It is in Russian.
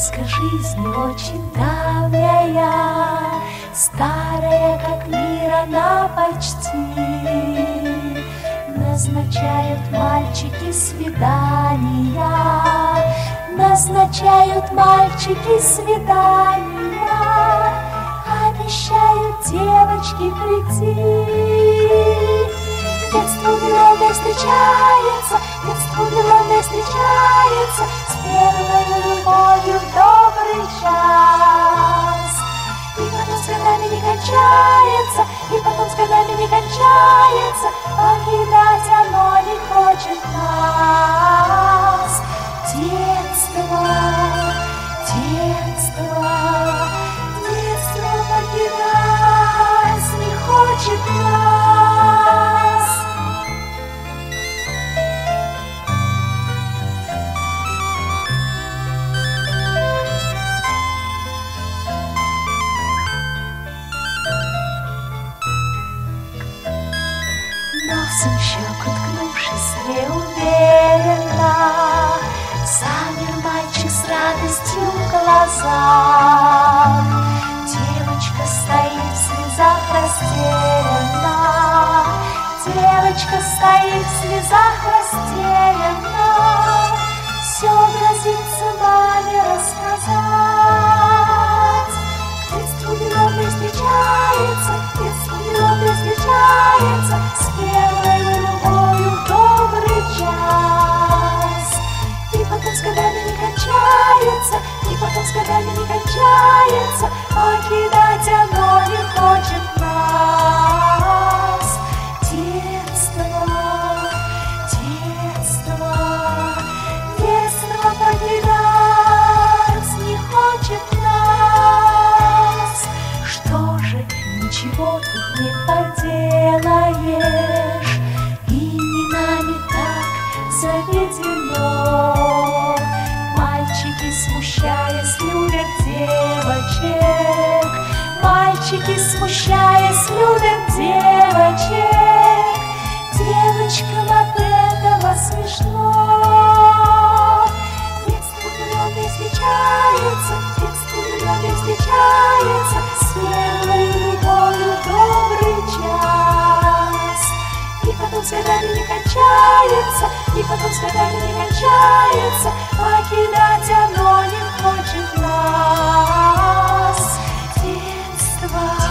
Сказка жизни очень давняя, старая, как мир она почти. Назначают мальчики свидания, назначают мальчики свидания, обещают девочки прийти. Детство влюбленное встречается, детство влюбленное встречается с первой любовью в добрый час. И потом с годами не кончается, и потом с годами не кончается, покидать оно не хочет нас. Детство, детство, детство покидать не хочет нас. Носом в щеку ткнувшись неуверенно, замер мальчик с радостью в глазах. Девочка стоит в слезах растерянно, девочка стоит в слезах растерянно, все грозится маме рассказать. Детство влюбленное встречается, детство влюбленное встречается с первой любовью в добрый час. И потом с годами не кончается, и потом с годами не кончается, покидать оно не хочет нас. Детство, детство, детство покидать не хочет нас. Что же, ничего тут не поделаешь, и не нами так заведено. Мальчики, смущаясь, любят девочек, мальчики, смущаясь, любят девочек. Девочкам от этого смешно. Детство влюбленное встречается, детство влюбленное встречается с первой любовью в добрый час. И потом с годами не кончается, и потом с годами не кончается, покидать оно не хочет нас. Детство.